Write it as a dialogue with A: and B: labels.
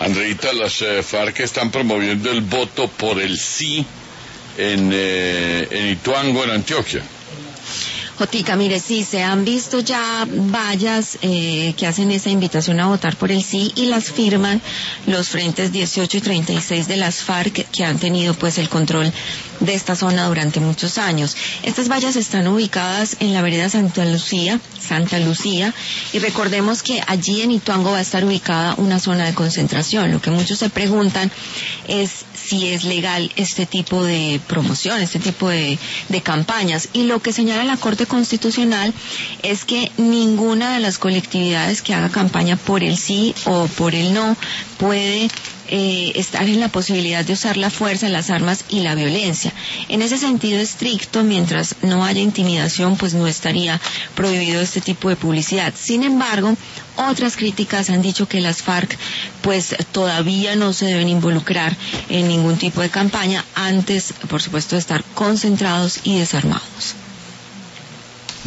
A: Andreita, las FARC están promoviendo el voto por el sí en Ituango, en Antioquia.
B: Jotica, mire, sí, se han visto ya vallas que hacen esa invitación a votar por el sí y las firman los frentes 18 y 36 de las FARC que han tenido pues el control de esta zona durante muchos años. Estas vallas están ubicadas en la vereda Santa Lucía, y recordemos que allí en Ituango va a estar ubicada una zona de concentración. Lo que muchos se preguntan es si es legal este tipo de promoción, este tipo de campañas, y lo que señala la Corte Constitucional es que ninguna de las colectividades que haga campaña por el sí o por el no puede estar en la posibilidad de usar la fuerza, las armas y la violencia. En ese sentido estricto, mientras no haya intimidación, pues no estaría prohibido este tipo de publicidad. Sin embargo, otras críticas han dicho que las FARC pues todavía no se deben involucrar en ningún tipo de campaña antes, por supuesto, de estar concentrados y desarmados.